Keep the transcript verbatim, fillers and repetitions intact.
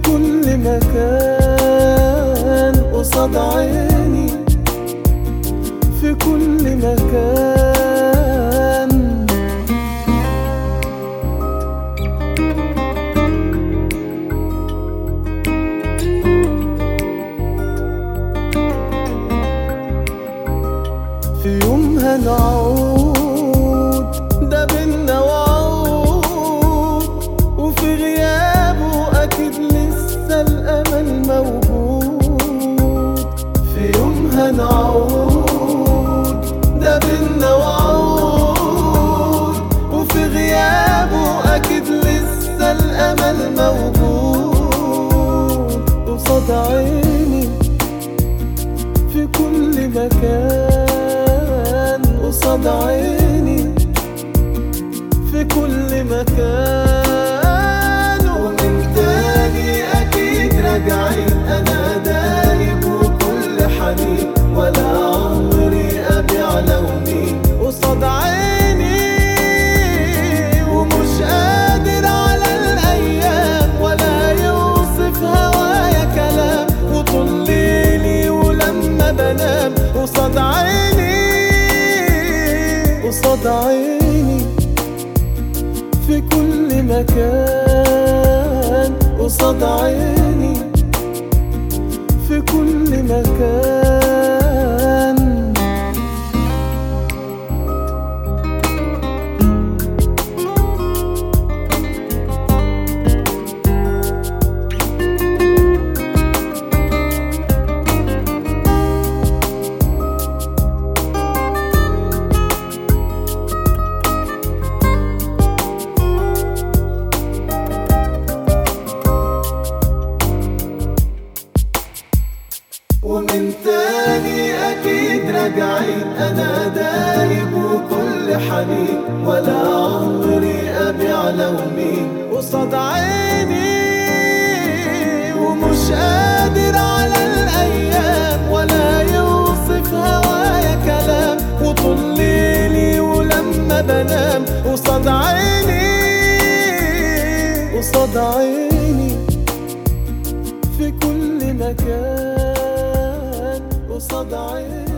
كل مكان قصاد عيني، في كل مكان. في يوم هنعود ده بينا وعود، وفي غيابه أكيد لسه الأمل موجود. في يوم هنعود ده بينا وعود، وفي غيابه أكيد لسه الأمل موجود. قصاد عيني في كل مكان، قصاد عيني في كل مكان. ومن تاني أكيد راجعين، أنا دايب وكل حنين، ولا عمري أبيع لوني قصاد عيني. ومش قادر على الأيام ولا يوصف هوايا كلام، وطول ليلي ولما بنام قصاد عيني، قصاد عيني في كل مكان. قصاد عيني في كل مكان. ومن تاني أكيد راجعين، أنا دايب وكل حنين، ولا عمري أبيع لوني قصاد عيني. ومش قادر على الأيام ولا يوصف هوايا كلام، وطول ليلي ولما بنام قصاد عيني، قصاد عيني في كل مكان. قصاد عيني